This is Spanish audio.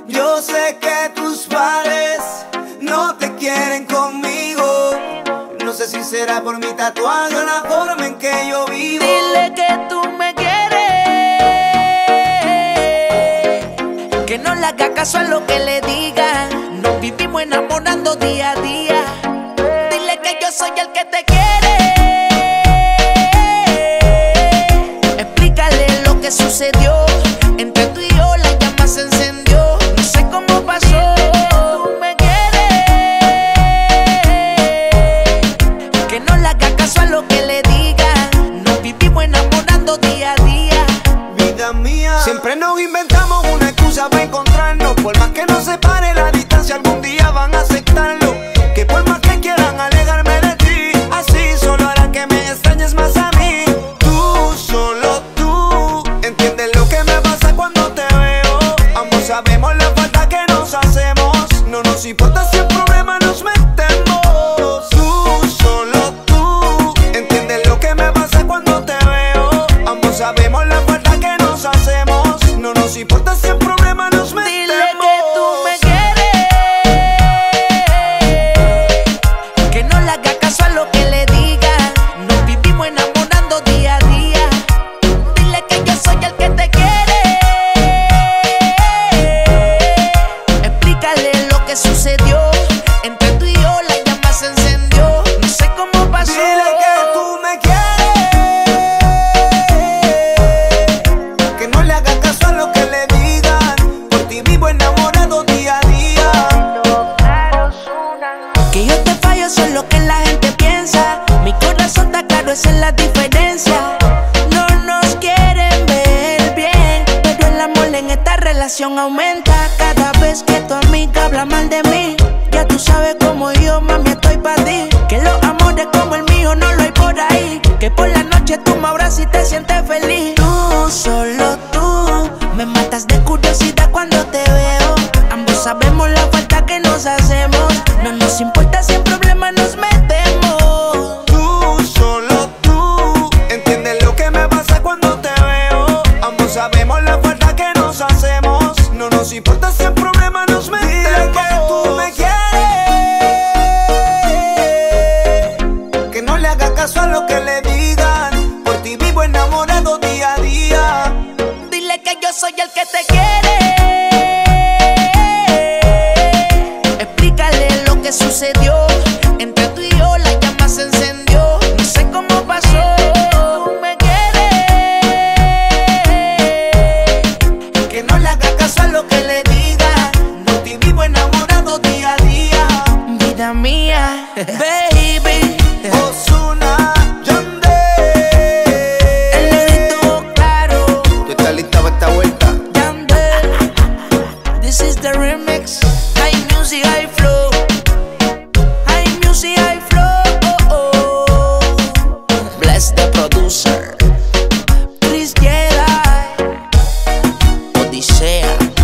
Yo sé que tus padres no te quieren conmigo. No sé si será por mi tatuaje o la forma en que yo vivo. Dile que tú me quieres, que no le haga caso a lo que le digan. Nos vivimos enamorando día a día. Dile que yo soy el que te quiere. Explícale lo que sucedió. Entre tú y yo la llama se encendió. No sé cómo pasó. Tú me quieres, que no le haga caso a lo que le digan. Nos vivimos enamorando día a día. Vida mía, siempre nos inventamos una excusa para encontrarnos. Por más que nos separe la distancia, algún día van a aceptarlo. Que por más que quieran alejarme de ti, así solo hará que me extrañes más a mí. Tú, solo tú, entiendes lo que me pasa cuando te veo. Ambos sabemos la falta que nos hacemos. No nos importa si el problema nos metemos. Tú, solo tú, entiendes lo que me pasa cuando te veo. Ambos sabemos la falta que nos hacemos. No nos importa si el problema nos metemos. Dile que tú me quieres, que no le haga caso a lo que le digan. Nos vivimos enamorando día a día. Dile que yo soy el que te quiere. Explícale lo que sucedió. Entre tú y yo la llama se encendió. No sé cómo pasó. Dile que tú me quieres, que no le hagas caso a lo que le digan. Por ti vivo enamorado día a día. Que yo te fallo, eso es lo que la gente piensa. Mi corazón está claro, esa es la diferencia. No nos quieren ver bien, pero el amor en esta relación aumenta. Cada vez que tu amiga habla mal de mí, ya tú sabes cómo yo, mami, estoy pa' ti. Que los amores como el mío no lo hay por ahí. Que por la noche tú me abrazas y te sientes feliz. Tú, solo tú, me matas de curiosidad cuando te veo. Ambos sabemos la falta que nos hacemos. No nos importa si en problemas nos metemos. Tú, solo tú, entiendes lo que me pasa cuando te veo. Ambos sabemos la falta que nos hacemos. No nos importa si en problemas nos metemos. Dile que tú me quieres, que no le hagas caso a lo que le digan. Por ti vivo enamorado día a día. Dile que yo soy el que te quiere. Explícale lo que sucedió. Entre tú y yo la llama se encendió. No sé cómo pasó. Tú me quieres, Que no le hagas caso a lo que le digan. Por ti vivo enamorado día a día. vida mía, baby. Ozuna, Yandel. El negrito claro, ¿Tú estás lista para esta vuelta? Yandel. This is the remix. High music, high flow. High music, high flow. Bless the producer. Chris Jedi. Odisea.